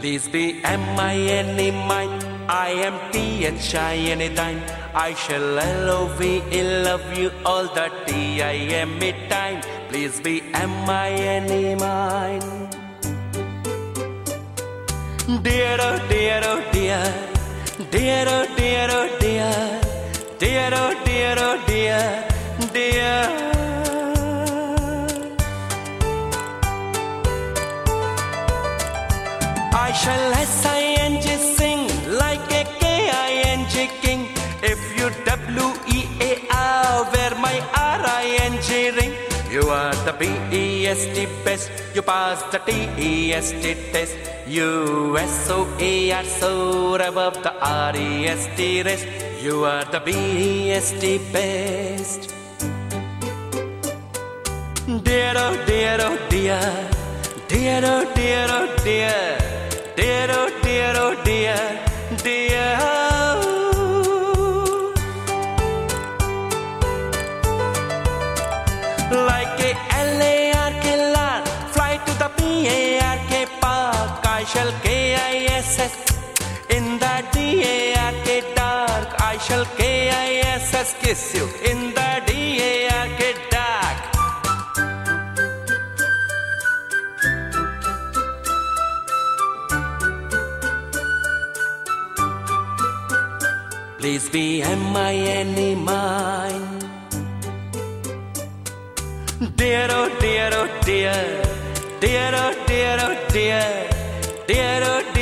Please be M-I-N-E mine. I am T-H-I-N-E thine. I shall L-O-V-E love you all the T-I-M-E time. Please be M-I-N-E mine. Dear oh dear oh dear, dear oh dear oh dear, dear oh dear oh dear, dear. I shall S-I-N-G sing like a K-I-N-G king. If you W-E-A-R, wear my R-I-N-G ring. You are the B-E-S-T best. You pass the T-E-S-T test. You S-O-A-R soar above the R-E-S-T rest. You are the B-E-S-T best. Dear oh dear oh dear, dear oh dear oh dear, dear oh dear oh dear, dear. Like a L-A-R-K lark, fly to the P-A-R-K park. I shall K-I-S-S in the D-A-R-K dark. I shall K-I-S-S kiss you in the D-A-R-K dark. Please be M-I-N-E mine. Dear oh dear oh dear, dear oh dear oh dear, dear oh dear.